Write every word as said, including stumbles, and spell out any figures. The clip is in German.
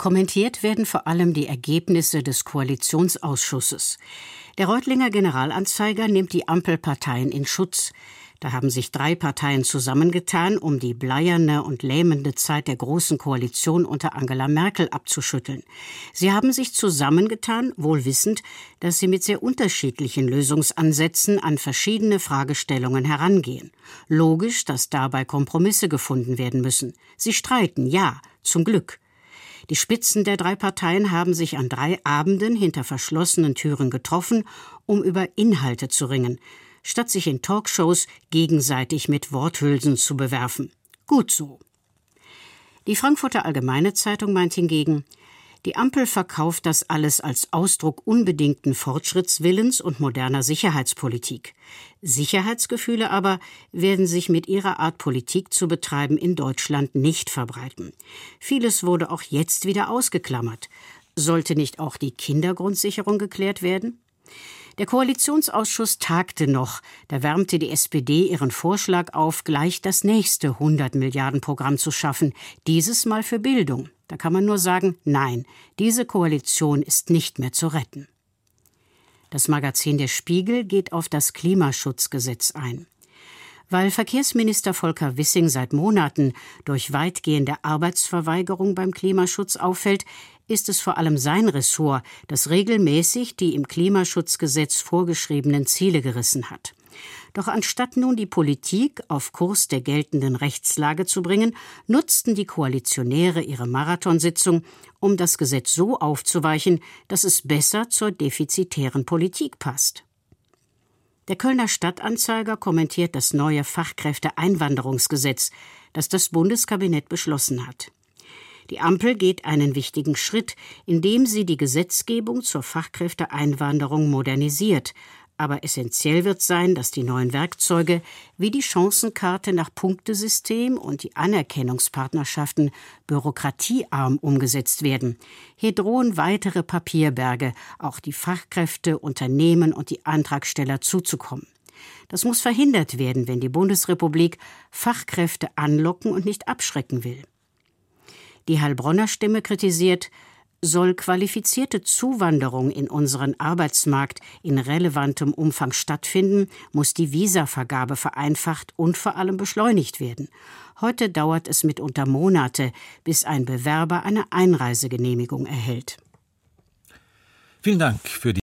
Kommentiert werden vor allem die Ergebnisse des Koalitionsausschusses. Der Reutlinger Generalanzeiger nimmt die Ampelparteien in Schutz. Da haben sich drei Parteien zusammengetan, um die bleierne und lähmende Zeit der Großen Koalition unter Angela Merkel abzuschütteln. Sie haben sich zusammengetan, wohl wissend, dass sie mit sehr unterschiedlichen Lösungsansätzen an verschiedene Fragestellungen herangehen. Logisch, dass dabei Kompromisse gefunden werden müssen. Sie streiten, ja, zum Glück. Die Spitzen der drei Parteien haben sich an drei Abenden hinter verschlossenen Türen getroffen, um über Inhalte zu ringen, statt sich in Talkshows gegenseitig mit Worthülsen zu bewerfen. Gut so. Die Frankfurter Allgemeine Zeitung meint hingegen, die Ampel verkauft das alles als Ausdruck unbedingten Fortschrittswillens und moderner Sicherheitspolitik. Sicherheitsgefühle aber werden sich mit ihrer Art Politik zu betreiben in Deutschland nicht verbreiten. Vieles wurde auch jetzt wieder ausgeklammert. Sollte nicht auch die Kindergrundsicherung geklärt werden? Der Koalitionsausschuss tagte noch. Da wärmte die S P D ihren Vorschlag auf, gleich das nächste hundert Milliarden Programm zu schaffen. Dieses Mal für Bildung. Da kann man nur sagen, nein, diese Koalition ist nicht mehr zu retten. Das Magazin Der Spiegel geht auf das Klimaschutzgesetz ein. Weil Verkehrsminister Volker Wissing seit Monaten durch weitgehende Arbeitsverweigerung beim Klimaschutz auffällt, ist es vor allem sein Ressort, das regelmäßig die im Klimaschutzgesetz vorgeschriebenen Ziele gerissen hat. Doch anstatt nun die Politik auf Kurs der geltenden Rechtslage zu bringen, nutzten die Koalitionäre ihre Marathonsitzung, um das Gesetz so aufzuweichen, dass es besser zur defizitären Politik passt. Der Kölner Stadtanzeiger kommentiert das neue Fachkräfteeinwanderungsgesetz, das das Bundeskabinett beschlossen hat. Die Ampel geht einen wichtigen Schritt, indem sie die Gesetzgebung zur Fachkräfteeinwanderung modernisiert. Aber essentiell wird sein, dass die neuen Werkzeuge wie die Chancenkarte nach Punktesystem und die Anerkennungspartnerschaften bürokratiearm umgesetzt werden. Hier drohen weitere Papierberge, auch die Fachkräfte, Unternehmen und die Antragsteller zuzukommen. Das muss verhindert werden, wenn die Bundesrepublik Fachkräfte anlocken und nicht abschrecken will. Die Heilbronner Stimme kritisiert, soll qualifizierte Zuwanderung in unseren Arbeitsmarkt in relevantem Umfang stattfinden, muss die Visavergabe vereinfacht und vor allem beschleunigt werden. Heute dauert es mitunter Monate, bis ein Bewerber eine Einreisegenehmigung erhält. Vielen Dank für die